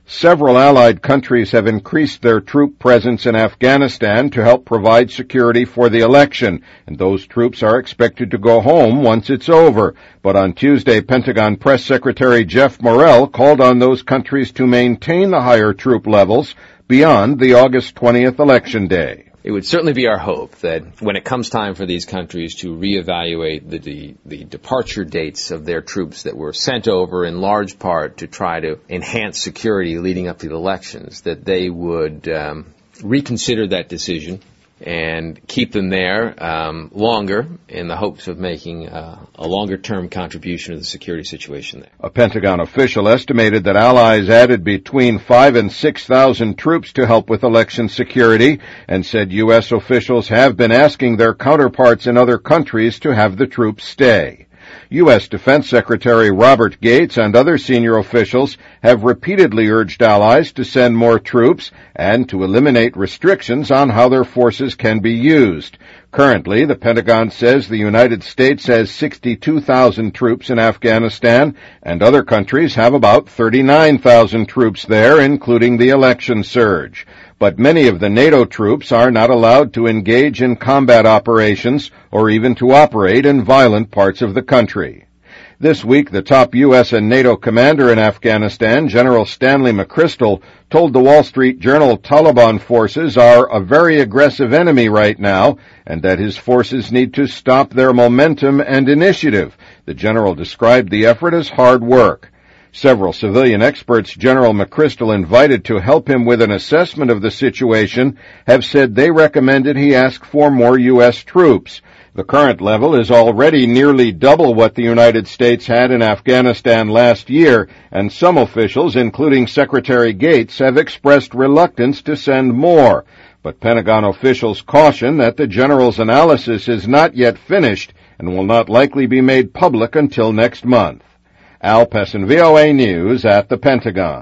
Several allied countries have increased their troop presence in Afghanistan to help provide security for the election, and those troops are expected to go home once it's over. But on Tuesday, Pentagon Press Secretary Jeff Morrell called on those countries to maintain the higher troop levels beyond the August 20th election day. It would certainly be our hope that when it comes time for these countries to reevaluate the departure dates of their troops that were sent over in large part to try to enhance security leading up to the elections, that they would reconsider that decision and keep them there longer in the hopes of making a longer-term contribution to the security situation there. A Pentagon official estimated that allies added between 5,000 and 6,000 troops to help with election security and said U.S. officials have been asking their counterparts in other countries to have the troops stay. U.S. Defense Secretary Robert Gates and other senior officials have repeatedly urged allies to send more troops and to eliminate restrictions on how their forces can be used. Currently, the Pentagon says the United States has 62,000 troops in Afghanistan, and other countries have about 39,000 troops there, including the election surge. But many of the NATO troops are not allowed to engage in combat operations or even to operate in violent parts of the country. This week, the top U.S. and NATO commander in Afghanistan, General Stanley McChrystal, told the Wall Street Journal Taliban forces are a very aggressive enemy right now and that his forces need to stop their momentum and initiative. The general described the effort as hard work. Several civilian experts General McChrystal invited to help him with an assessment of the situation have said they recommended he ask for more U.S. troops. The current level is already nearly double what the United States had in Afghanistan last year, and some officials, including Secretary Gates, have expressed reluctance to send more. But Pentagon officials caution that the general's analysis is not yet finished and will not likely be made public until next month. Al Pessin, VOA News at the Pentagon.